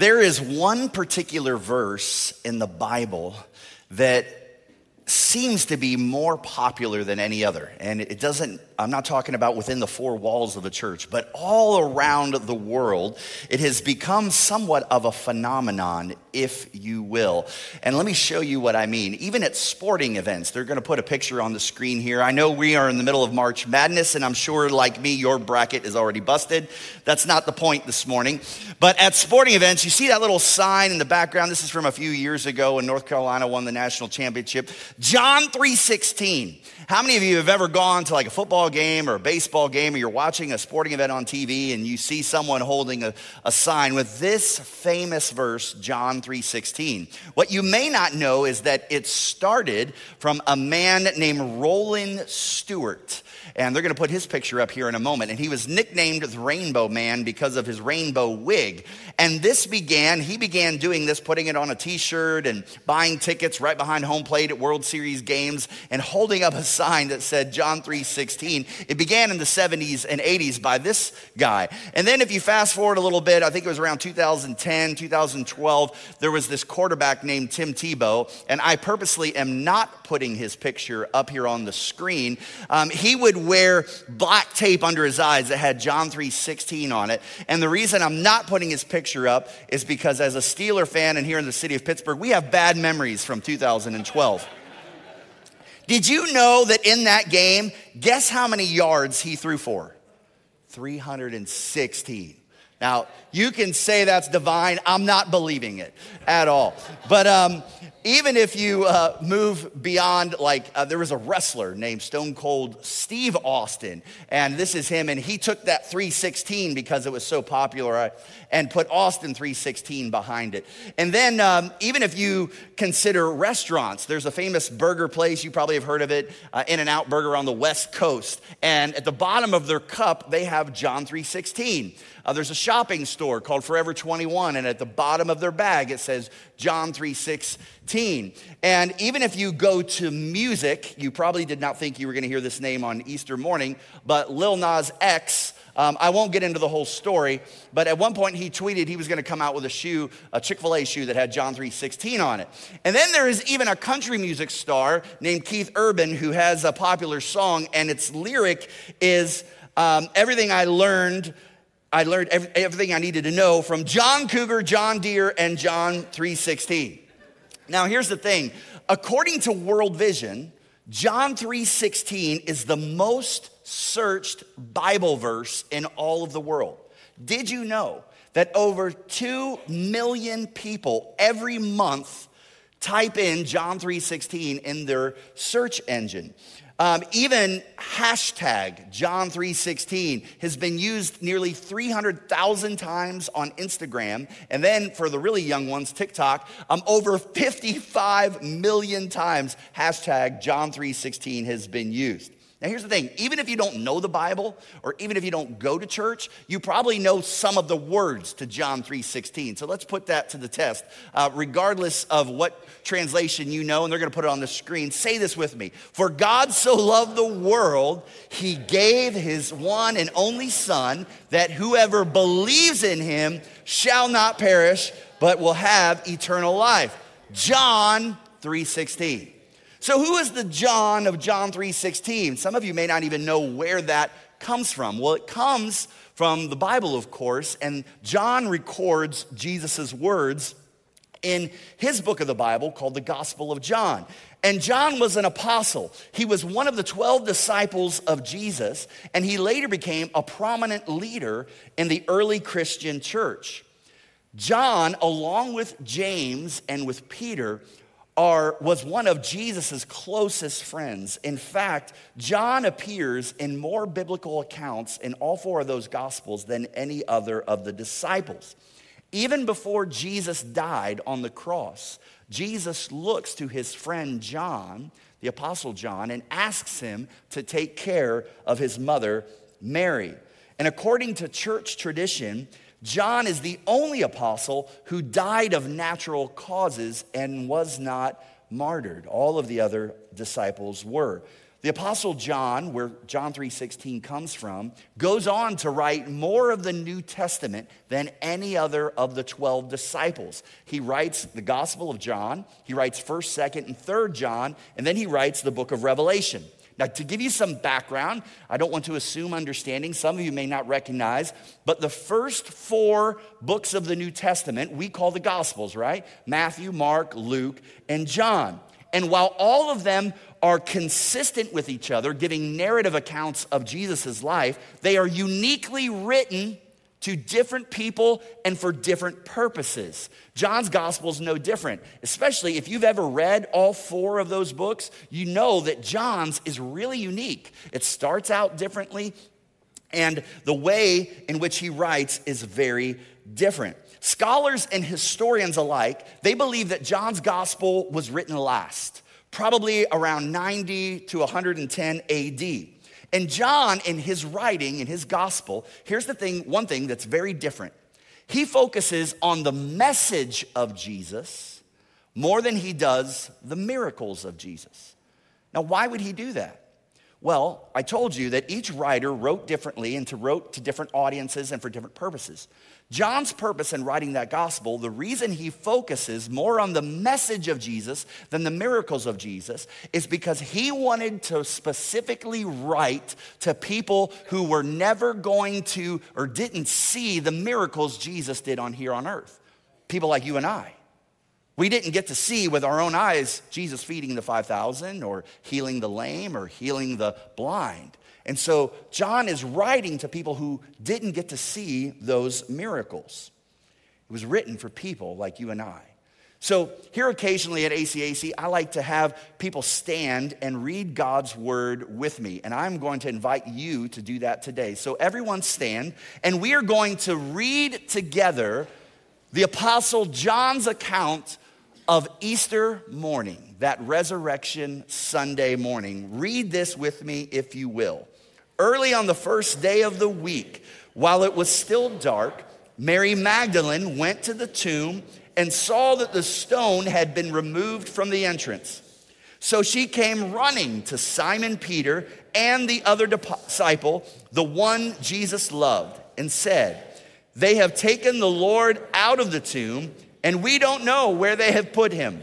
There is one particular verse in the Bible that seems to be more popular than any other. And it doesn't, I'm not talking about within the four walls of the church, but all around the world, it has become somewhat of a phenomenon, if you will. And let me show you what I mean. Even at sporting events, they're going to put a picture on the screen here. I know we are in the middle of March Madness, and I'm sure, like me, your bracket is already busted. That's not the point this morning. But at sporting events, you see that little sign in the background. This is from a few years ago when North Carolina won the national championship. John 3:16. How many of you have ever gone to like a football game or a baseball game, or you're watching a sporting event on TV and you see someone holding a sign with this famous verse, John 3:16? What you may not know is that it started from a man named Roland Stewart. And they're going to put his picture up here in a moment. And he was nicknamed the Rainbow Man because of his rainbow wig. And he began doing this, putting it on a t-shirt and buying tickets right behind home plate at World Series games and holding up a sign that said John 3:16. It began in the 70s and 80s by this guy. And then if you fast forward a little bit, I think it was around 2010, 2012, there was this quarterback named Tim Tebow. And I purposely am not putting his picture up here on the screen. He would wear black tape under his eyes that had John 3:16 on it. And the reason I'm not putting his picture up is because as a Steeler fan and here in the city of Pittsburgh, we have bad memories from 2012. Did you know that in that game, guess how many yards he threw for? 316. Now, you can say that's divine. I'm not believing it at all. But even if you move beyond, there was a wrestler named Stone Cold Steve Austin, and this is him, and he took that 316 because it was so popular and put Austin 316 behind it. And then even if you consider restaurants, there's a famous burger place, you probably have heard of it, In-N-Out Burger on the West Coast, and at the bottom of their cup, they have John 3:16. There's a shopping store called Forever 21, and at the bottom of their bag, it says John 3:16. And even if you go to music, you probably did not think you were going to hear this name on Easter morning, but Lil Nas X, I won't get into the whole story, but at one point he tweeted he was going to come out with a Chick-fil-A shoe that had John 3:16 on it. And then there is even a country music star named Keith Urban who has a popular song, and its lyric is, everything I learned everything I needed to know from John Cougar, John Deere, and John 3:16. Now, here's the thing. According to World Vision, John 3:16 is the most searched Bible verse in all of the world. Did you know that over 2 million people every month type in John 3:16 in their search engine? Even hashtag John 3:16 has been used nearly 300,000 times on Instagram. And then for the really young ones, TikTok, over 55 million times hashtag John 3:16 has been used. Now here's the thing, even if you don't know the Bible, or even if you don't go to church, you probably know some of the words to John 3:16. So let's put that to the test. Regardless of what translation you know, and they're gonna put it on the screen, say this with me. For God so loved the world, he gave his one and only Son, that whoever believes in him shall not perish, but will have eternal life. John 3:16. So who is the John of John 3:16? Some of you may not even know where that comes from. Well, it comes from the Bible, of course, and John records Jesus' words in his book of the Bible called the Gospel of John. And John was an apostle. He was one of the 12 disciples of Jesus, and he later became a prominent leader in the early Christian church. John, along with James and with Peter, was one of Jesus' closest friends. In fact, John appears in more biblical accounts in all four of those gospels than any other of the disciples. Even before Jesus died on the cross, Jesus looks to his friend John, the Apostle John, and asks him to take care of his mother, Mary. And according to church tradition, John is the only apostle who died of natural causes and was not martyred. All of the other disciples were. The Apostle John, where John 3:16 comes from, goes on to write more of the New Testament than any other of the 12 disciples. He writes the Gospel of John, he writes 1st, 2nd, and 3rd John, and then he writes the book of Revelation. Now, to give you some background, I don't want to assume understanding. Some of you may not recognize, but the first 4 books of the New Testament we call the Gospels, right? Matthew, Mark, Luke, and John. And while all of them are consistent with each other, giving narrative accounts of Jesus' life, they are uniquely written to different people and for different purposes. John's gospel is no different, especially if you've ever read all 4 of those books, you know that John's is really unique. It starts out differently, and the way in which he writes is very different. Scholars and historians alike, they believe that John's gospel was written last, probably around 90 to 110 AD. And John, in his writing, in his gospel, here's the thing, one thing that's very different. He focuses on the message of Jesus more than he does the miracles of Jesus. Now, why would he do that? Well, I told you that each writer wrote differently and wrote to different audiences and for different purposes. John's purpose in writing that gospel, the reason he focuses more on the message of Jesus than the miracles of Jesus, is because he wanted to specifically write to people who were never going to or didn't see the miracles Jesus did here on earth. People like you and I. We didn't get to see with our own eyes Jesus feeding the 5,000 or healing the lame or healing the blind. And so John is writing to people who didn't get to see those miracles. It was written for people like you and I. So here occasionally at ACAC, I like to have people stand and read God's word with me. And I'm going to invite you to do that today. So everyone stand, and we are going to read together the Apostle John's account of Easter morning, that Resurrection Sunday morning. Read this with me if you will. Early on the first day of the week, while it was still dark, Mary Magdalene went to the tomb and saw that the stone had been removed from the entrance. So she came running to Simon Peter and the other disciple, the one Jesus loved, and said, "They have taken the Lord out of the tomb, and we don't know where they have put him."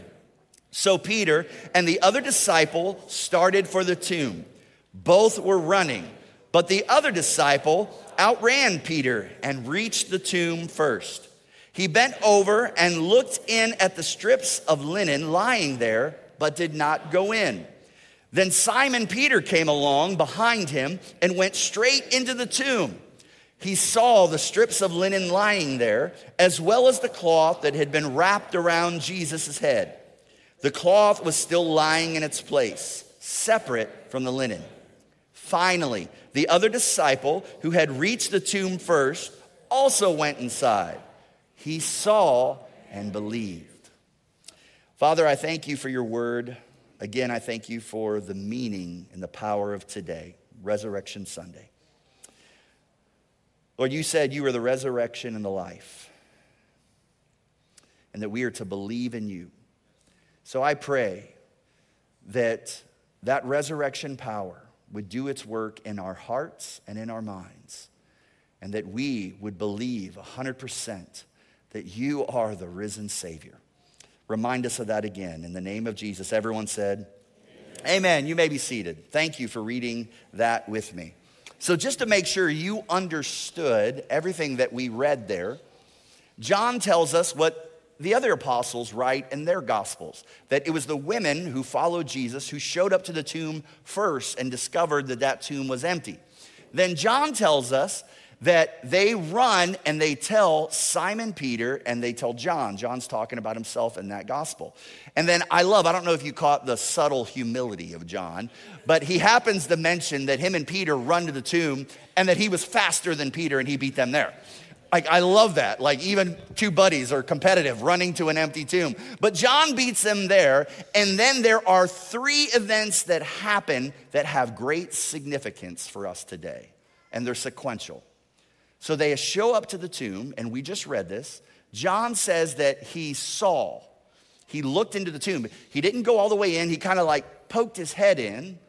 So Peter and the other disciple started for the tomb. Both were running, but the other disciple outran Peter and reached the tomb first. He bent over and looked in at the strips of linen lying there, but did not go in. Then Simon Peter came along behind him and went straight into the tomb. He saw the strips of linen lying there, as well as the cloth that had been wrapped around Jesus' head. The cloth was still lying in its place, separate from the linen. Finally, the other disciple who had reached the tomb first also went inside. He saw and believed. Father, I thank you for your word. Again, I thank you for the meaning and the power of today, Resurrection Sunday. Lord, you said you are the resurrection and the life, and that we are to believe in you. So I pray that that resurrection power would do its work in our hearts and in our minds, and that we would believe 100% that you are the risen Savior. Remind us of that again. In the name of Jesus, everyone said, Amen. Amen. You may be seated. Thank you for reading that with me. So just to make sure you understood everything that we read there, John tells us what the other apostles write in their gospels, that it was the women who followed Jesus who showed up to the tomb first and discovered that that tomb was empty. Then John tells us that they run and they tell Simon Peter and they tell John. John's talking about himself in that gospel. And then I don't know if you caught the subtle humility of John, but he happens to mention that him and Peter run to the tomb and that he was faster than Peter and he beat them there. Like, I love that. Like, even two buddies are competitive running to an empty tomb. But John beats them there. And then there are 3 events that happen that have great significance for us today. And they're sequential. So they show up to the tomb, and we just read this. John says that he saw. He looked into the tomb. He didn't go all the way in. He kind of like poked his head in.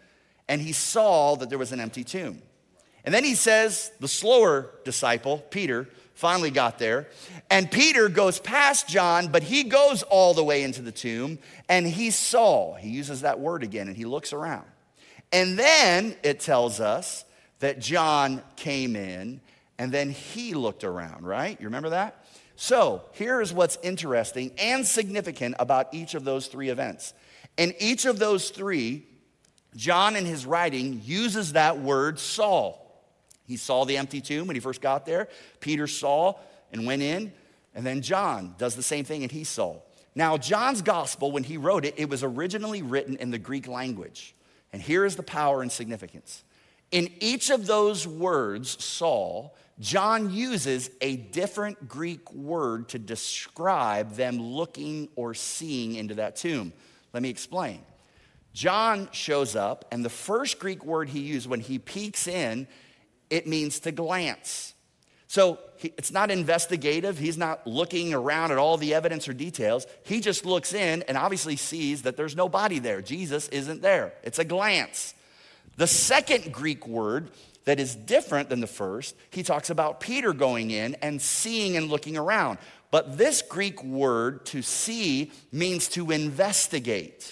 and he saw that there was an empty tomb. And then he says the slower disciple, Peter, finally got there. And Peter goes past John, but he goes all the way into the tomb, and he uses that word again, and he looks around. And then it tells us that John came in, and then he looked around, right? You remember that? So here is what's interesting and significant about each of those three events. In each of those three, John in his writing uses that word saw. He saw the empty tomb when he first got there. Peter saw and went in. And then John does the same thing and he saw. Now, John's gospel, when he wrote it, it was originally written in the Greek language. And here is the power and significance. In each of those words, saw, John uses a different Greek word to describe them looking or seeing into that tomb. Let me explain. John shows up, and the first Greek word he used when he peeks in, it means to glance. So it's not investigative. He's not looking around at all the evidence or details. He just looks in and obviously sees that there's no body there. Jesus isn't there. It's a glance. The second Greek word that is different than the first, he talks about Peter going in and seeing and looking around. But this Greek word, to see, means to investigate.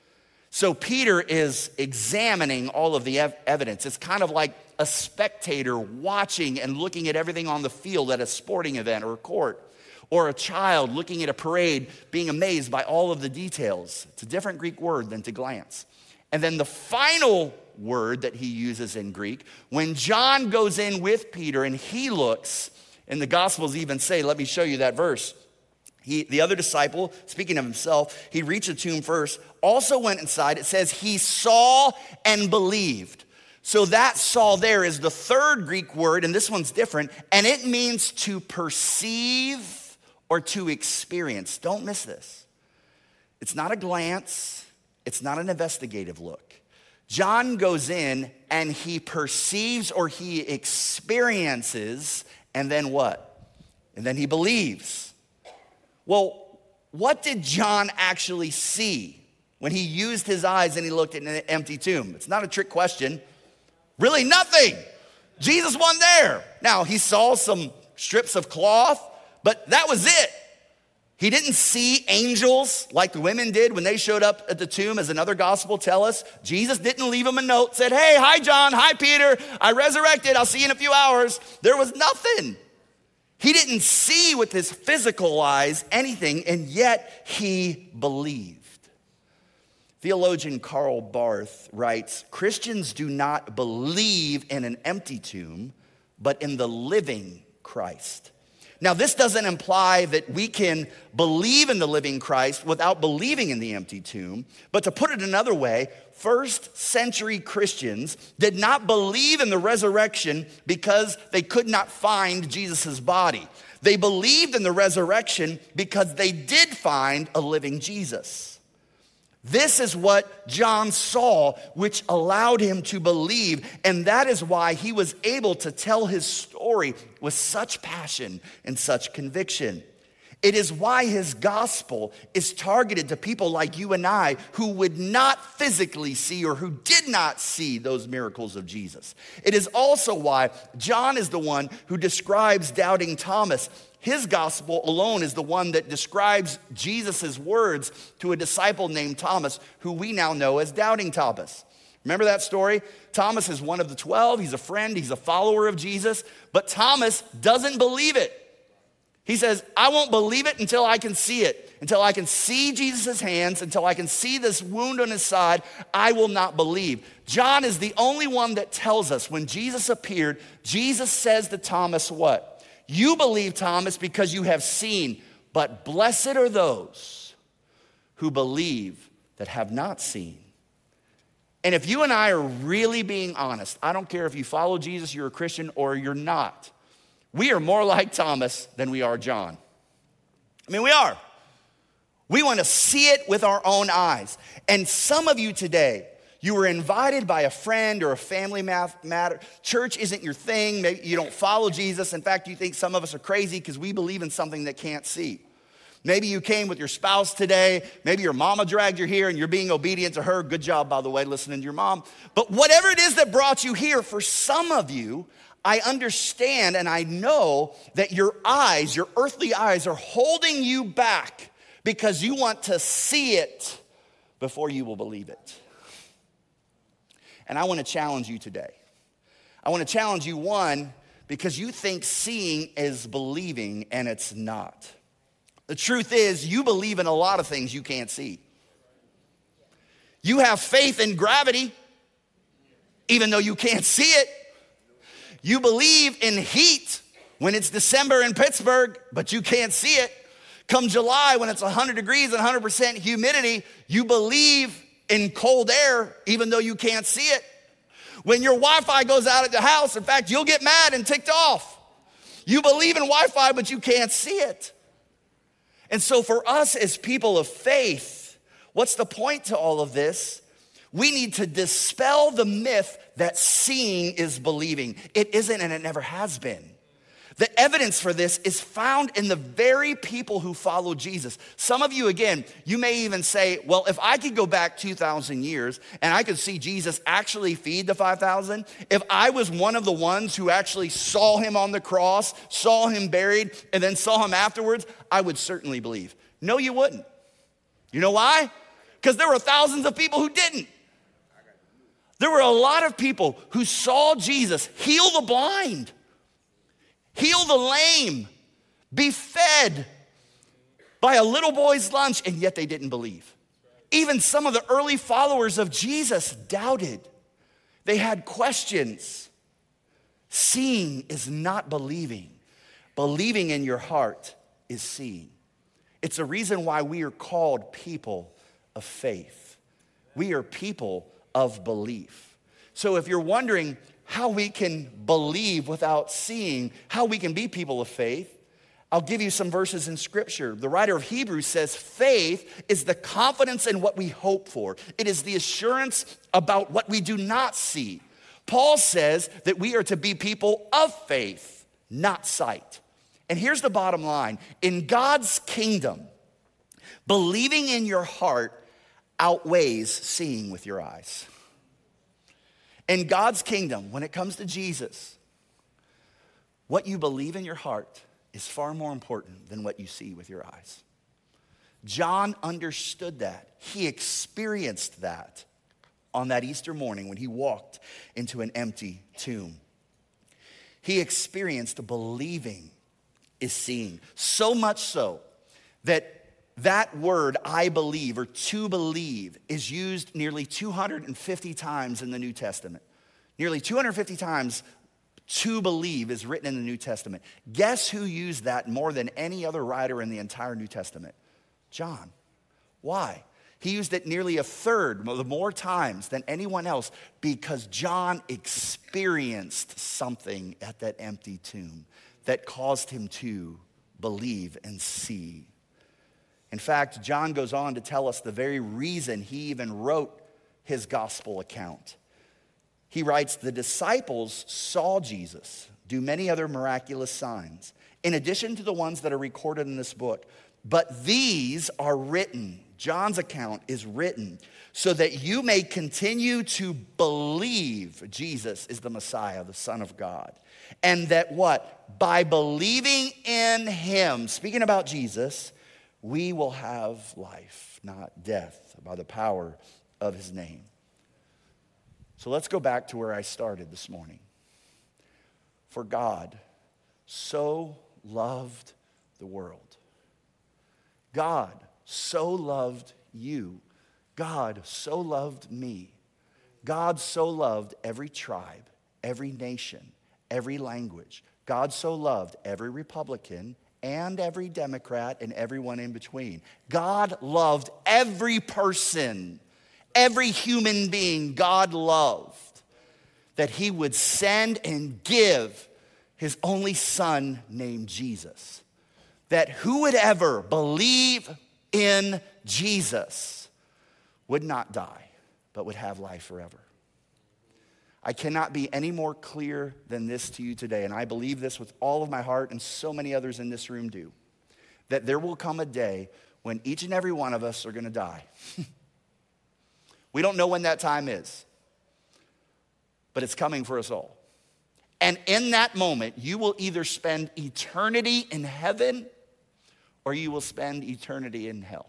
So Peter is examining all of the evidence. It's kind of like a spectator watching and looking at everything on the field at a sporting event or a court, or a child looking at a parade, being amazed by all of the details. It's a different Greek word than to glance. And then the final word that he uses in Greek, when John goes in with Peter and he looks, and the Gospels even say, let me show you that verse. The other disciple, speaking of himself, he reached the tomb first, also went inside. It says he saw and believed. So that saw there is the third Greek word, and this one's different, and it means to perceive or to experience. Don't miss this. It's not a glance. It's not an investigative look. John goes in and he perceives or he experiences, and then what? And then he believes. Well, what did John actually see when he used his eyes and he looked at an empty tomb? It's not a trick question. Really nothing. Jesus wasn't there. Now, he saw some strips of cloth, but that was it. He didn't see angels like the women did when they showed up at the tomb, as another gospel tell us. Jesus didn't leave him a note, said, hey, hi, John, hi, Peter, I resurrected, I'll see you in a few hours. There was nothing. He didn't see with his physical eyes anything, and yet he believed. Theologian Karl Barth writes, Christians do not believe in an empty tomb, but in the living Christ. Now, this doesn't imply that we can believe in the living Christ without believing in the empty tomb. But to put it another way, first century Christians did not believe in the resurrection because they could not find Jesus' body. They believed in the resurrection because they did find a living Jesus. This is what John saw, which allowed him to believe, and that is why he was able to tell his story with such passion and such conviction. It is why his gospel is targeted to people like you and I who would not physically see or who did not see those miracles of Jesus. It is also why John is the one who describes doubting Thomas. His gospel alone is the one that describes Jesus' words to a disciple named Thomas, who we now know as doubting Thomas. Remember that story? Thomas is one of the 12. He's a friend. He's a follower of Jesus. But Thomas doesn't believe it. He says, I won't believe it until I can see it. Until I can see Jesus' hands, until I can see this wound on his side, I will not believe. John is the only one that tells us when Jesus appeared, Jesus says to Thomas what? You believe, Thomas, because you have seen, but blessed are those who believe that have not seen. And if you and I are really being honest, I don't care if you follow Jesus, you're a Christian, or you're not. We are more like Thomas than we are John. I mean, we are. We want to see it with our own eyes. And some of you today, you were invited by a friend or a family matter. Church isn't your thing. Maybe you don't follow Jesus. In fact, you think some of us are crazy because we believe in something that can't see. Maybe you came with your spouse today. Maybe your mama dragged you here and you're being obedient to her. Good job, by the way, listening to your mom. But whatever it is that brought you here, for some of you, I understand and I know that your eyes, your earthly eyes, are holding you back because you want to see it before you will believe it. And I want to challenge you today. I want to challenge you, one, because you think seeing is believing, and it's not. The truth is, you believe in a lot of things you can't see. You have faith in gravity, even though you can't see it. You believe in heat when it's December in Pittsburgh, but you can't see it. Come July, when it's 100 degrees and 100% humidity, you believe in cold air, even though you can't see it. When your Wi-Fi goes out at the house, in fact, you'll get mad and ticked off. You believe in Wi-Fi, but you can't see it. And so for us as people of faith, what's the point to all of this? We need to dispel the myth that seeing is believing. It isn't, and it never has been. The evidence for this is found in the very people who follow Jesus. Some of you, again, you may even say, well, if I could go back 2,000 years and I could see Jesus actually feed the 5,000, if I was one of the ones who actually saw him on the cross, saw him buried, and then saw him afterwards, I would certainly believe. No, you wouldn't. You know why? Because there were thousands of people who didn't. There were a lot of people who saw Jesus heal the blind, heal the lame, be fed by a little boy's lunch, and yet they didn't believe. Even some of the early followers of Jesus doubted. They had questions. Seeing is not believing. Believing in your heart is seeing. It's a reason why we are called people of faith. We are people of belief. So if you're wondering how we can believe without seeing, how we can be people of faith, I'll give you some verses in Scripture. The writer of Hebrews says, faith is the confidence in what we hope for. It is the assurance about what we do not see. Paul says that we are to be people of faith, not sight. And here's the bottom line. In God's kingdom, believing in your heart outweighs seeing with your eyes. In God's kingdom, when it comes to Jesus, what you believe in your heart is far more important than what you see with your eyes. John understood that. He experienced that on that Easter morning when he walked into an empty tomb. He experienced believing is seeing. So much so that word, I believe, or to believe, is used nearly 250 times in the New Testament. Nearly 250 times to believe is written in the New Testament. Guess who used that more than any other writer in the entire New Testament? John. Why? He used it nearly a third, more times than anyone else, because John experienced something at that empty tomb that caused him to believe and see. In fact, John goes on to tell us the very reason he even wrote his gospel account. He writes, the disciples saw Jesus do many other miraculous signs, in addition to the ones that are recorded in this book. But these are written, John's account is written, so that you may continue to believe Jesus is the Messiah, the Son of God. And that what? By believing in him, speaking about Jesus, we will have life, not death, by the power of his name. So let's go back to where I started this morning. For God so loved the world. God so loved you. God so loved me. God so loved every tribe, every nation, every language. God so loved every Republican and every Democrat and everyone in between. God loved every person, every human being God loved, that he would send and give his only son named Jesus. That who would ever believe in Jesus would not die, but would have life forever. I cannot be any more clear than this to you today, and I believe this with all of my heart, and so many others in this room do, that there will come a day when each and every one of us are going to die. We don't know when that time is, but it's coming for us all. And in that moment, you will either spend eternity in heaven or you will spend eternity in hell.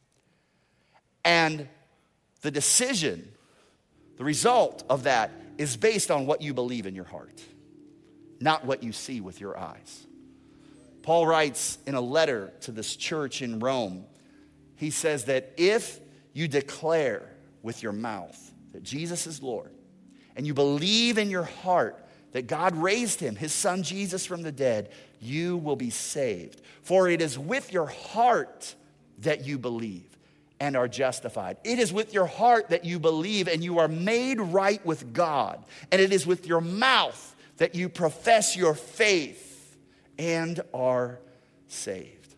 And the decision, the result of that is based on what you believe in your heart, not what you see with your eyes. Paul writes in a letter to this church in Rome, he says that if you declare with your mouth that Jesus is Lord, and you believe in your heart that God raised him, his son Jesus, from the dead, you will be saved. For it is with your heart that you believe and are justified. It is with your heart that you believe and you are made right with God. And it is with your mouth that you profess your faith and are saved.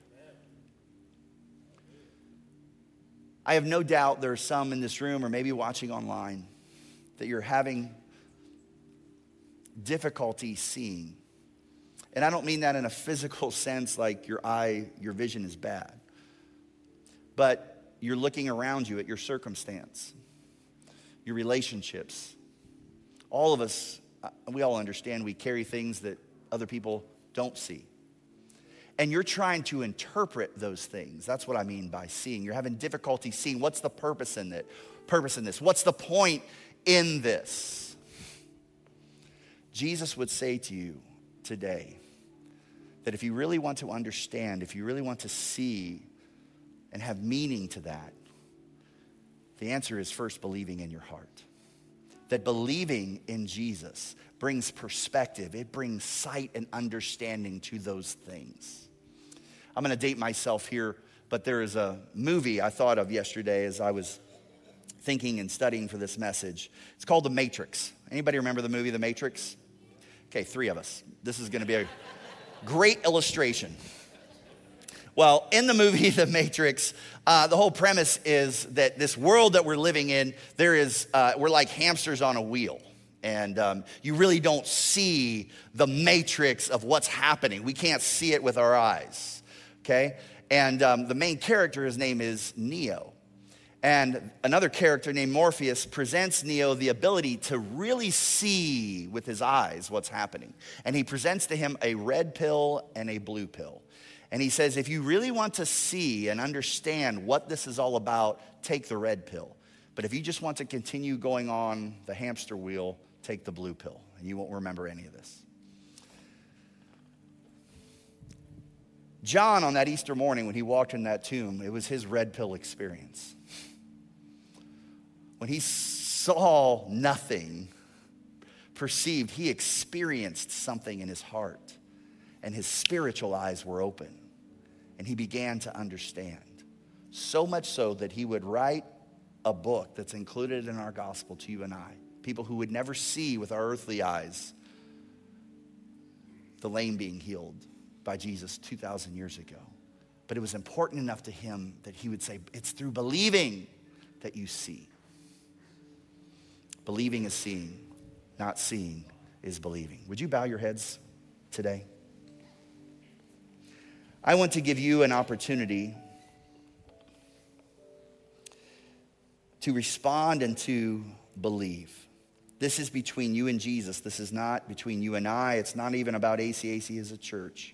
I have no doubt there are some in this room or maybe watching online that you're having difficulty seeing. And I don't mean that in a physical sense like your vision is bad. But you're looking around you at your circumstance, your relationships. All of us, we all understand we carry things that other people don't see. And you're trying to interpret those things. That's what I mean by seeing. You're having difficulty seeing what's the purpose in this. What's the point in this? Jesus would say to you today that if you really want to understand, if you really want to see and have meaning to that, the answer is first believing in your heart. That believing in Jesus brings perspective. It brings sight and understanding to those things. I'm going to date myself here, but there is a movie I thought of yesterday as I was thinking and studying for this message. It's called The Matrix. Anybody remember the movie The Matrix? Okay, 3 of us. This is going to be a great illustration. Well, in the movie The Matrix, the whole premise is that this world that we're living in, we're like hamsters on a wheel. And you really don't see the matrix of what's happening. We can't see it with our eyes, okay? And the main character, his name is Neo. And another character named Morpheus presents Neo the ability to really see with his eyes what's happening. And he presents to him a red pill and a blue pill. And he says, if you really want to see and understand what this is all about, take the red pill. But if you just want to continue going on the hamster wheel, take the blue pill. And you won't remember any of this. John, on that Easter morning when he walked in that tomb, it was his red pill experience. When he saw nothing, perceived, he experienced something in his heart. And his spiritual eyes were open. And he began to understand. So much so that he would write a book that's included in our gospel to you and I. People who would never see with our earthly eyes the lame being healed by Jesus 2,000 years ago. But it was important enough to him that he would say, it's through believing that you see. Believing is seeing, not seeing is believing. Would you bow your heads today? I want to give you an opportunity to respond and to believe. This is between you and Jesus. This is not between you and I. It's not even about ACAC as a church.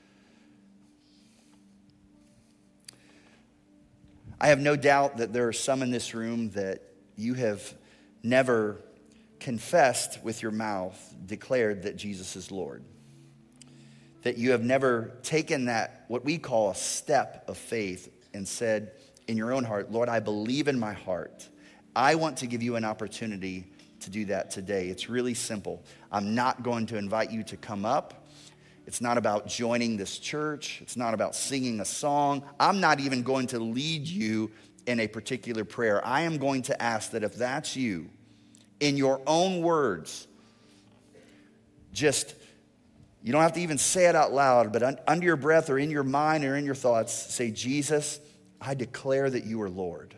I have no doubt that there are some in this room that you have never confessed with your mouth, declared that Jesus is Lord. That you have never taken that, what we call a step of faith, and said in your own heart, Lord, I believe in my heart. I want to give you an opportunity to do that today. It's really simple. I'm not going to invite you to come up. It's not about joining this church. It's not about singing a song. I'm not even going to lead you in a particular prayer. I am going to ask that if that's you, in your own words, just, you don't have to even say it out loud, but under your breath or in your mind or in your thoughts, say, Jesus, I declare that you are Lord.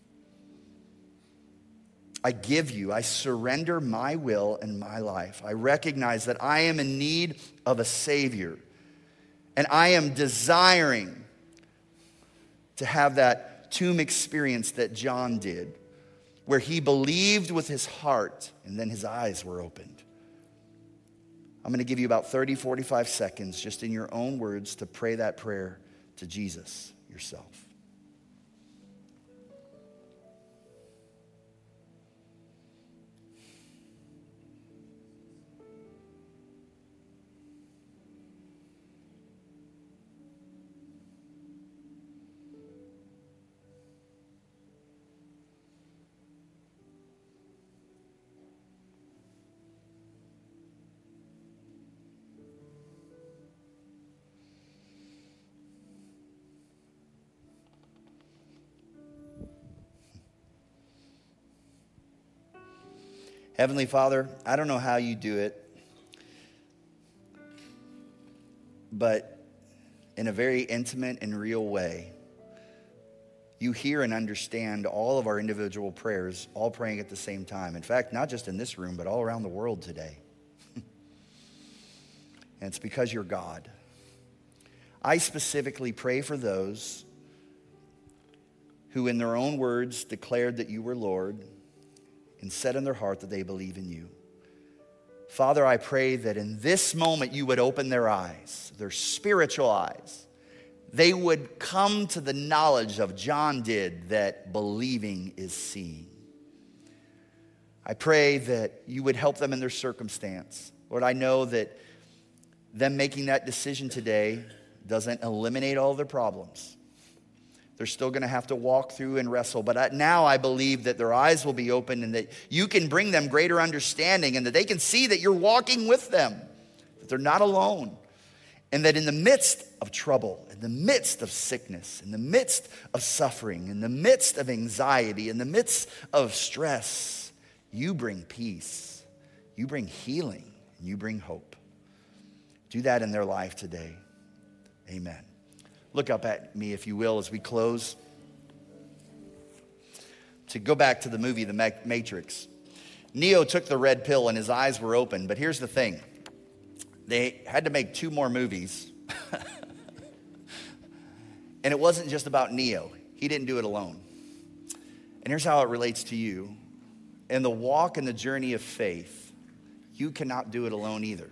I give you, I surrender my will and my life. I recognize that I am in need of a Savior. And I am desiring to have that tomb experience that John did, where he believed with his heart and then his eyes were opened. I'm going to give you about 30, 45 seconds just in your own words to pray that prayer to Jesus yourself. Heavenly Father, I don't know how you do it, but in a very intimate and real way, you hear and understand all of our individual prayers, all praying at the same time. In fact, not just in this room, but all around the world today. And it's because you're God. I specifically pray for those who in their own words declared that you were Lord and said in their heart that they believe in you. Father, I pray that in this moment you would open their eyes, their spiritual eyes. They would come to the knowledge of John did, that believing is seeing. I pray that you would help them in their circumstance. Lord, I know that them making that decision today doesn't eliminate all their problems. They're still going to have to walk through and wrestle. But now I believe that their eyes will be opened and that you can bring them greater understanding and that they can see that you're walking with them, that they're not alone. And that in the midst of trouble, in the midst of sickness, in the midst of suffering, in the midst of anxiety, in the midst of stress, you bring peace, you bring healing, and you bring hope. Do that in their life today. Amen. Look up at me, if you will, as we close. To go back to the movie, The Matrix. Neo took the red pill and his eyes were open. But here's the thing. They had to make 2 more movies. And it wasn't just about Neo. He didn't do it alone. And here's how it relates to you. In the walk and the journey of faith, you cannot do it alone either.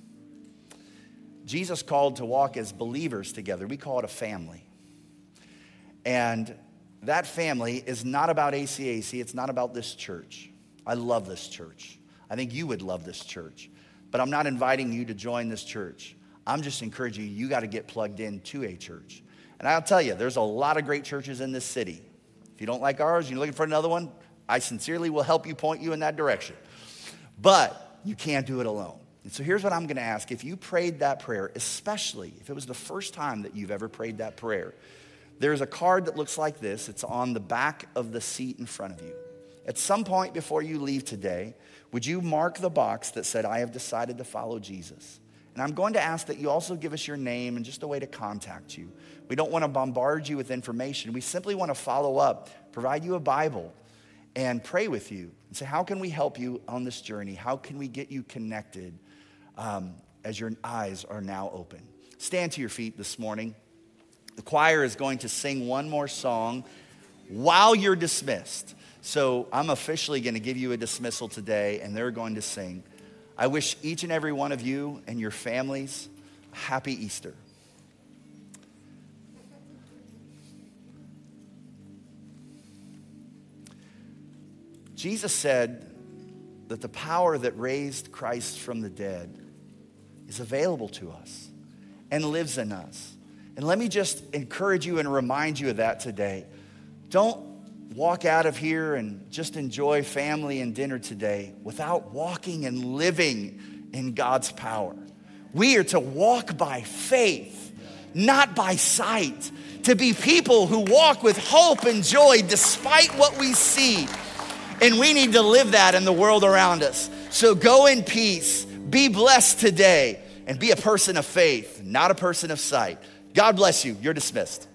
Jesus called to walk as believers together. We call it a family. And that family is not about ACAC. It's not about this church. I love this church. I think you would love this church. But I'm not inviting you to join this church. I'm just encouraging you got to get plugged into a church. And I'll tell you, there's a lot of great churches in this city. If you don't like ours, you're looking for another one, I sincerely will help you, point you in that direction. But you can't do it alone. And so here's what I'm going to ask. If you prayed that prayer, especially if it was the first time that you've ever prayed that prayer, there's a card that looks like this. It's on the back of the seat in front of you. At some point before you leave today, would you mark the box that said, I have decided to follow Jesus? And I'm going to ask that you also give us your name and just a way to contact you. We don't want to bombard you with information. We simply want to follow up, provide you a Bible, and pray with you and say, how can we help you on this journey? How can we get you connected as your eyes are now open? Stand to your feet this morning. The choir is going to sing one more song while you're dismissed. So I'm officially going to give you a dismissal today, and they're going to sing. I wish each and every one of you and your families a happy Easter. Jesus said that the power that raised Christ from the dead is available to us and lives in us. And let me just encourage you and remind you of that today. Don't walk out of here and just enjoy family and dinner today without walking and living in God's power. We are to walk by faith, not by sight. To be people who walk with hope and joy despite what we see. And we need to live that in the world around us. So go in peace, be blessed today, and be a person of faith, not a person of sight. God bless you. You're dismissed.